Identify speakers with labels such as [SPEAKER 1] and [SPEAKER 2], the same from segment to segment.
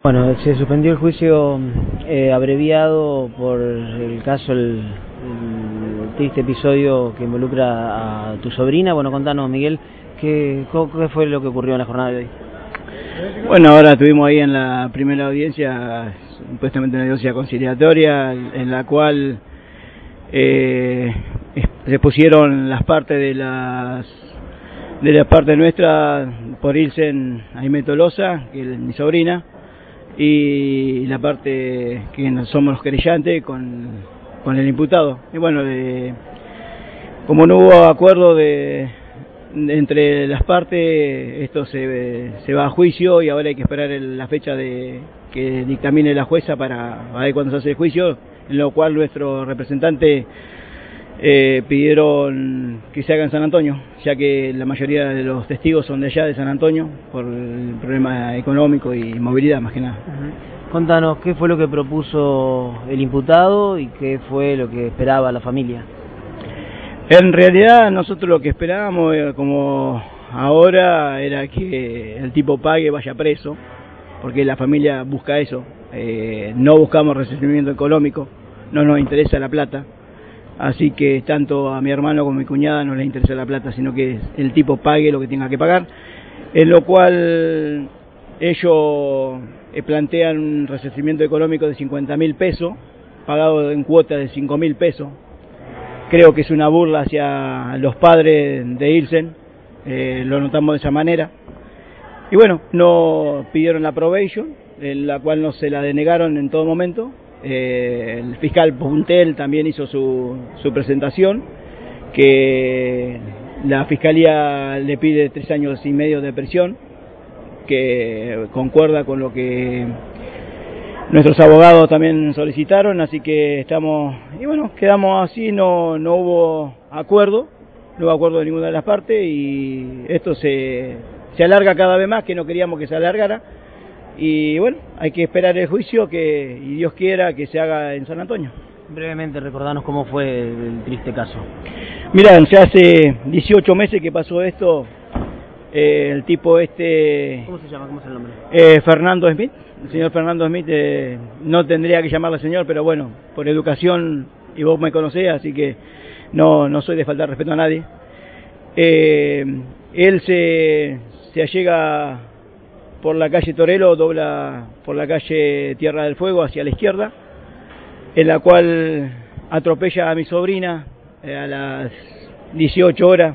[SPEAKER 1] Bueno, se suspendió el juicio abreviado por el caso, el triste episodio que involucra a tu sobrina. Bueno, contanos, Miguel, ¿qué fue lo que ocurrió en la jornada de hoy?
[SPEAKER 2] Bueno, ahora estuvimos ahí en la primera audiencia, supuestamente una audiencia conciliatoria, en la cual se pusieron las partes de la parte nuestra por Ilsen Aimé Tolosa, que es mi sobrina, y la parte que somos los querellantes con el imputado. Y bueno, como no hubo acuerdo entre las partes, esto se va a juicio y ahora hay que esperar la fecha que dictamine la jueza para ver cuándo se hace el juicio, en lo cual nuestro representante pidieron que se haga en San Antonio, ya que la mayoría de los testigos son de allá, de San Antonio, por el problema económico y movilidad más que nada.
[SPEAKER 1] Contanos, ¿qué fue lo que propuso el imputado y qué fue lo que esperaba la familia?
[SPEAKER 2] En realidad nosotros lo que esperábamos, como ahora, era que el tipo pague, vaya preso, porque la familia busca eso. No buscamos resarcimiento económico, no nos interesa la plata. Así que tanto a mi hermano como a mi cuñada no les interesa la plata, sino que el tipo pague lo que tenga que pagar. En lo cual ellos plantean un resarcimiento económico de 50.000 pesos, pagado en cuotas de 5.000 pesos. Creo que es una burla hacia los padres de Ilsen, lo notamos de esa manera. Y bueno, no pidieron la probation, en la cual no se la denegaron en todo momento. El fiscal Puntel también hizo su presentación, que la fiscalía le pide 3 años y medio de prisión, que concuerda con lo que nuestros abogados también solicitaron, así que quedamos así, no hubo acuerdo de ninguna de las partes y esto se alarga cada vez más, que no queríamos que se alargara. Y bueno, hay que esperar el juicio y Dios quiera que se haga en San Antonio.
[SPEAKER 1] Brevemente, recordanos cómo fue el triste caso.
[SPEAKER 2] Mirá, ya hace 18 meses que pasó esto. El tipo
[SPEAKER 1] ¿Cómo se llama? ¿Cómo es el nombre?
[SPEAKER 2] Fernando Smith, el señor Fernando Smith, no tendría que llamarle señor, pero bueno, por educación, y vos me conocés, así que no soy de faltar respeto a nadie. Él se allega por la calle Torelo, dobla por la calle Tierra del Fuego hacia la izquierda, en la cual atropella a mi sobrina a las 18 horas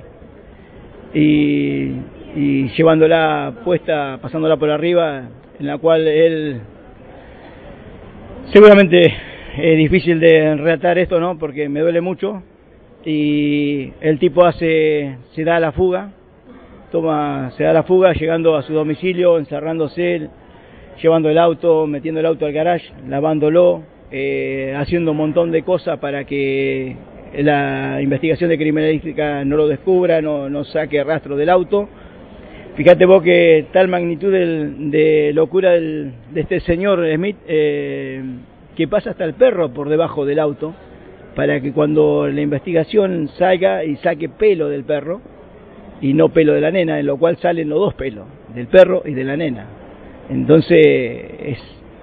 [SPEAKER 2] y llevándola puesta, pasándola por arriba, en la cual él, seguramente es difícil de relatar esto, ¿no? Porque me duele mucho, y el tipo se da a la fuga. Se da la fuga, llegando a su domicilio, encerrándose, llevando el auto, metiendo el auto al garage, lavándolo, haciendo un montón de cosas para que la investigación de criminalística no lo descubra, no saque rastro del auto. Fíjate vos que tal magnitud de locura de este señor Smith, que pasa hasta el perro por debajo del auto, para que cuando la investigación salga y saque pelo del perro, y no pelo de la nena, en lo cual salen los dos pelos, del perro y de la nena. Entonces es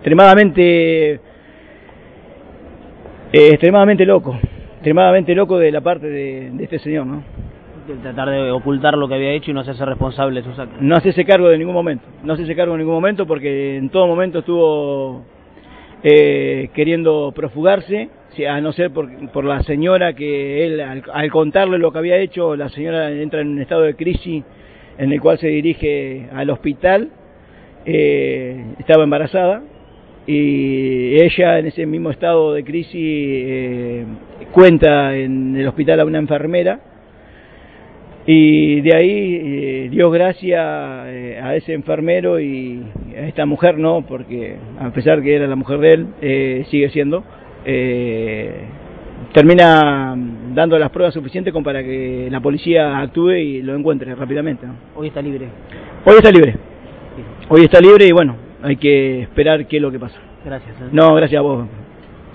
[SPEAKER 2] extremadamente loco de la parte de este señor, ¿no?
[SPEAKER 1] De tratar de ocultar lo que había hecho y no hacerse responsable de sus actos.
[SPEAKER 2] No hacerse cargo de ningún momento, porque en todo momento estuvo queriendo profugarse, a no ser por la señora, que él, al contarle lo que había hecho, la señora entra en un estado de crisis en el cual se dirige al hospital. Estaba embarazada y ella, en ese mismo estado de crisis, cuenta en el hospital a una enfermera, y de ahí dio gracias a ese enfermero y a esta mujer, no, porque a pesar que era la mujer de él, sigue siendo, termina dando las pruebas suficientes como para que la policía actúe y lo encuentre rápidamente, ¿no?
[SPEAKER 1] Hoy está libre.
[SPEAKER 2] Hoy está libre y bueno, hay que esperar qué es lo que pasa.
[SPEAKER 1] Gracias.
[SPEAKER 2] No, gracias a vos.